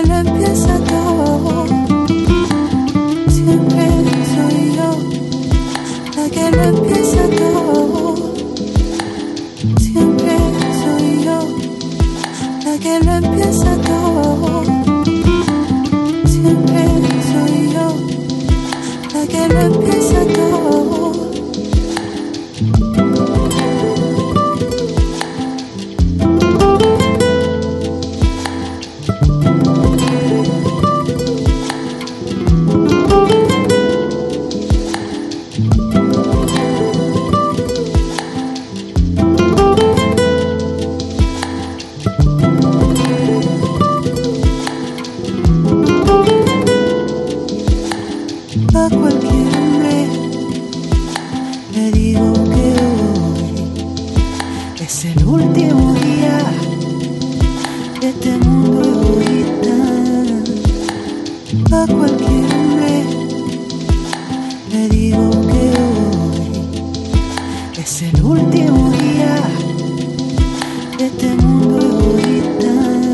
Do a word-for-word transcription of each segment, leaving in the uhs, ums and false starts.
lo empieza todo. Siempre soy yo la que lo empieza todo. Siempre soy yo la que lo empieza todo. Siempre soy yo la que lo empieza todo. A cualquier hombre le digo que hoy es el último día de este mundo egoísta. A cualquier hombre le digo que hoy es el último día de este mundo egoísta.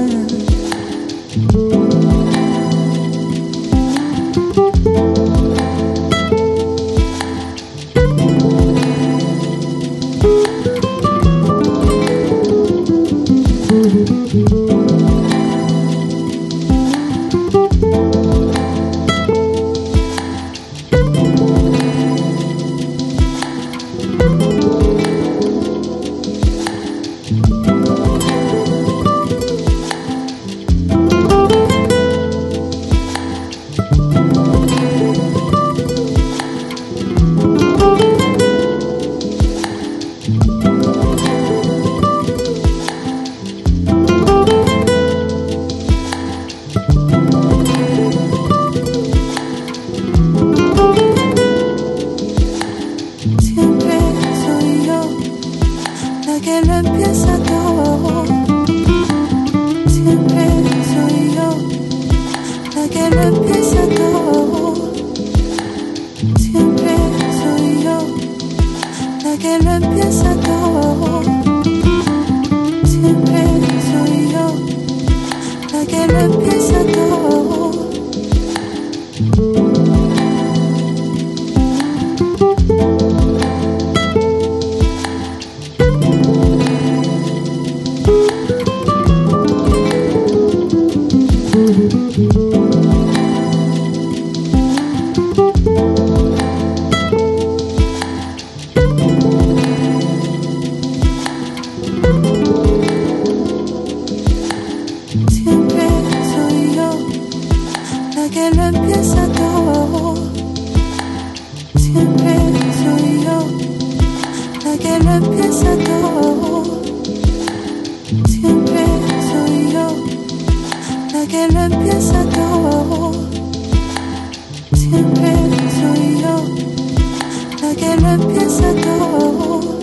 Que lo empieza todo. Siempre soy yo la que lo empieza todo. Siempre soy yo la que lo empieza todo. Siempre soy yo la que lo empieza todo. Siempre soy yo la que lo empieza todo. Siempre soy yo la que lo empieza todo. Siempre soy yo la que lo empieza todo. Siempre soy yo la que lo empieza todo.